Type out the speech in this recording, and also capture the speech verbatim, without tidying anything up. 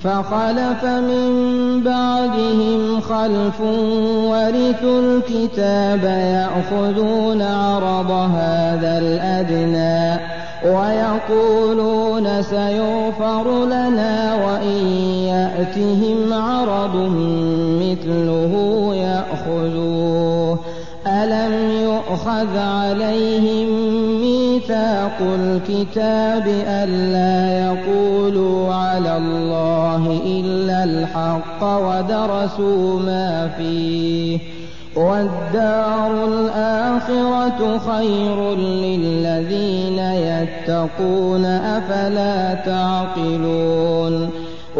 فخلف من بعدهم خلف ورثوا الكتاب يأخذون عرض هذا الأدنى ويقولون سيغفر لنا وإن يأتهم عرض مثله يأخذوه. ألم يؤخذ عليهم ميثاق الكتاب ألا يقولوا على الله إلا الحق ودرسوا ما فيه والدار الآخرة خير للذين يتقون أفلا تعقلون.